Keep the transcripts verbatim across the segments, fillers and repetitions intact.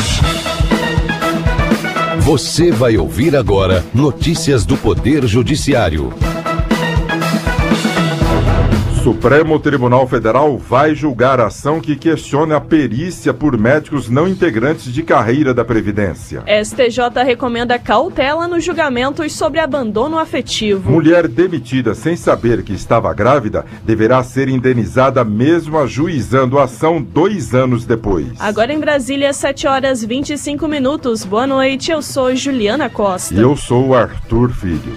Você vai ouvir agora notícias do Poder Judiciário. Supremo Tribunal Federal vai julgar a ação que questiona a perícia por médicos não integrantes de carreira da Previdência. S T J recomenda cautela nos julgamentos sobre abandono afetivo. Mulher demitida sem saber que estava grávida deverá ser indenizada mesmo ajuizando a ação dois anos depois. Agora em Brasília, sete horas e vinte e cinco minutos. Boa noite, eu sou Juliana Costa. E eu sou o Arthur Filho.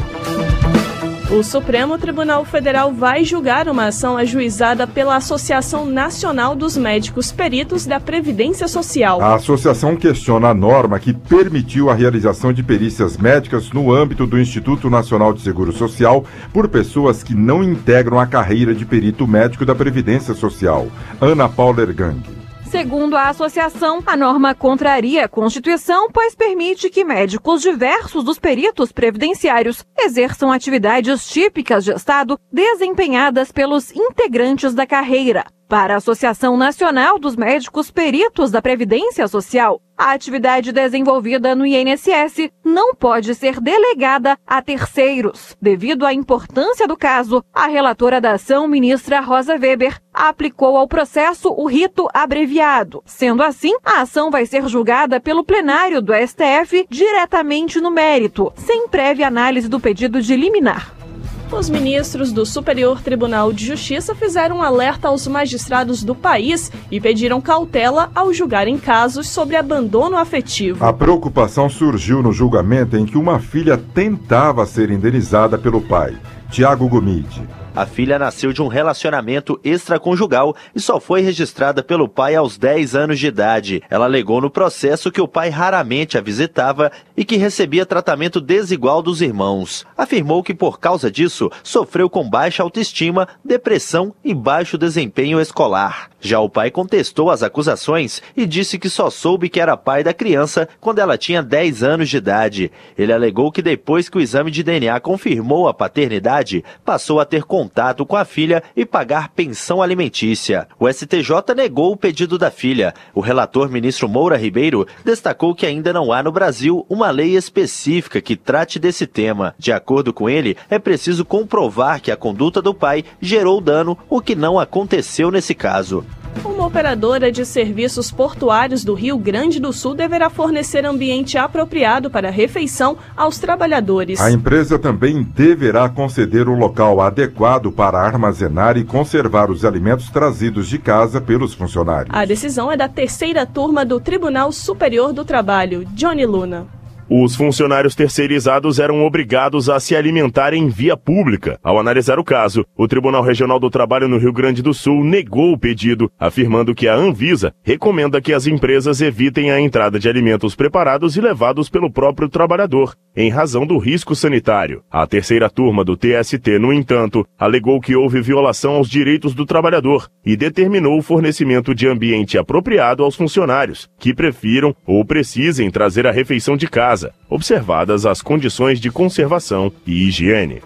O Supremo Tribunal Federal vai julgar uma ação ajuizada pela Associação Nacional dos Médicos Peritos da Previdência Social. A associação questiona a norma que permitiu a realização de perícias médicas no âmbito do Instituto Nacional de Seguro Social por pessoas que não integram a carreira de perito médico da Previdência Social. Ana Paula Ergang. Segundo a associação, a norma contraria a Constituição, pois permite que médicos diversos dos peritos previdenciários exerçam atividades típicas de Estado desempenhadas pelos integrantes da carreira. Para a Associação Nacional dos Médicos Peritos da Previdência Social, a atividade desenvolvida no I N S S não pode ser delegada a terceiros. Devido à importância do caso, a relatora da ação, ministra Rosa Weber, aplicou ao processo o rito abreviado. Sendo assim, a ação vai ser julgada pelo plenário do S T F diretamente no mérito, sem prévia análise do pedido de liminar. Os ministros do Superior Tribunal de Justiça fizeram um alerta aos magistrados do país e pediram cautela ao julgarem casos sobre abandono afetivo. A preocupação surgiu no julgamento em que uma filha tentava ser indenizada pelo pai, Tiago Gomide. A filha nasceu de um relacionamento extraconjugal e só foi registrada pelo pai aos dez anos de idade. Ela alegou no processo que o pai raramente a visitava e que recebia tratamento desigual dos irmãos. Afirmou que por causa disso sofreu com baixa autoestima, depressão e baixo desempenho escolar. Já o pai contestou as acusações e disse que só soube que era pai da criança quando ela tinha dez anos de idade. Ele alegou que depois que o exame de D N A confirmou a paternidade, passou a ter contato contato com a filha e pagar pensão alimentícia. O S T J negou o pedido da filha. O relator, ministro Moura Ribeiro, destacou que ainda não há no Brasil uma lei específica que trate desse tema. De acordo com ele, é preciso comprovar que a conduta do pai gerou dano, o que não aconteceu nesse caso. Uma operadora de serviços portuários do Rio Grande do Sul deverá fornecer ambiente apropriado para refeição aos trabalhadores. A empresa também deverá conceder o local adequado para armazenar e conservar os alimentos trazidos de casa pelos funcionários. A decisão é da terceira turma do Tribunal Superior do Trabalho. Johnny Luna. Os funcionários terceirizados eram obrigados a se alimentar em via pública. Ao analisar o caso, o Tribunal Regional do Trabalho no Rio Grande do Sul negou o pedido, afirmando que a Anvisa recomenda que as empresas evitem a entrada de alimentos preparados e levados pelo próprio trabalhador, em razão do risco sanitário. A terceira turma do T S T, no entanto, alegou que houve violação aos direitos do trabalhador e determinou o fornecimento de ambiente apropriado aos funcionários, que prefiram ou precisem trazer a refeição de casa, observadas as condições de conservação e higiene.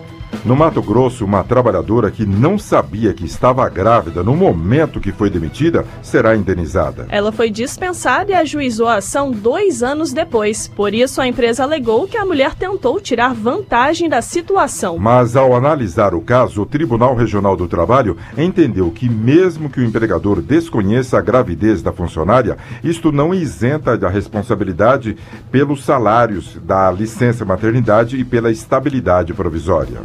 No Mato Grosso, uma trabalhadora que não sabia que estava grávida no momento que foi demitida será indenizada. Ela foi dispensada e ajuizou a ação dois anos depois. Por isso, a empresa alegou que a mulher tentou tirar vantagem da situação. Mas, ao analisar o caso, o Tribunal Regional do Trabalho entendeu que, mesmo que o empregador desconheça a gravidez da funcionária, isto não isenta da responsabilidade pelos salários da licença maternidade e pela estabilidade provisória.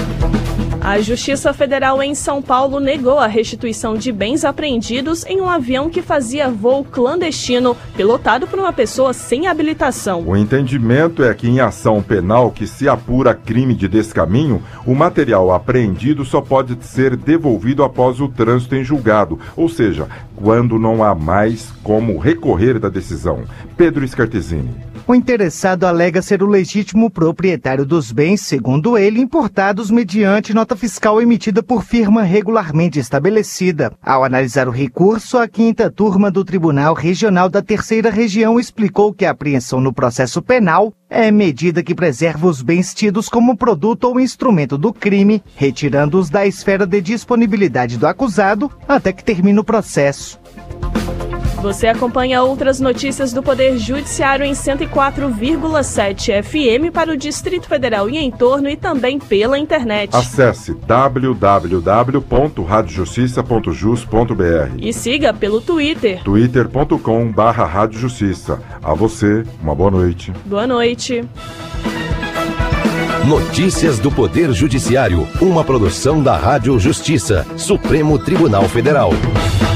A Justiça Federal em São Paulo negou a restituição de bens apreendidos em um avião que fazia voo clandestino, pilotado por uma pessoa sem habilitação. O entendimento é que em ação penal que se apura crime de descaminho, o material apreendido só pode ser devolvido após o trânsito em julgado, ou seja, quando não há mais como recorrer da decisão. Pedro Scartesini. O interessado alega ser o legítimo proprietário dos bens, segundo ele, importados mediante nota fiscal emitida por firma regularmente estabelecida. Ao analisar o recurso, a quinta turma do Tribunal Regional da Terceira Região explicou que a apreensão no processo penal é medida que preserva os bens tidos como produto ou instrumento do crime, retirando-os da esfera de disponibilidade do acusado até que termine o processo. Você acompanha outras notícias do Poder Judiciário em cento e quatro vírgula sete F M para o Distrito Federal e entorno e também pela internet. Acesse w w w ponto rádio justiça ponto jus ponto b r e siga pelo Twitter. twitter ponto com barra rádio justiça. A você, uma boa noite. Boa noite. Notícias do Poder Judiciário, uma produção da Rádio Justiça, Supremo Tribunal Federal.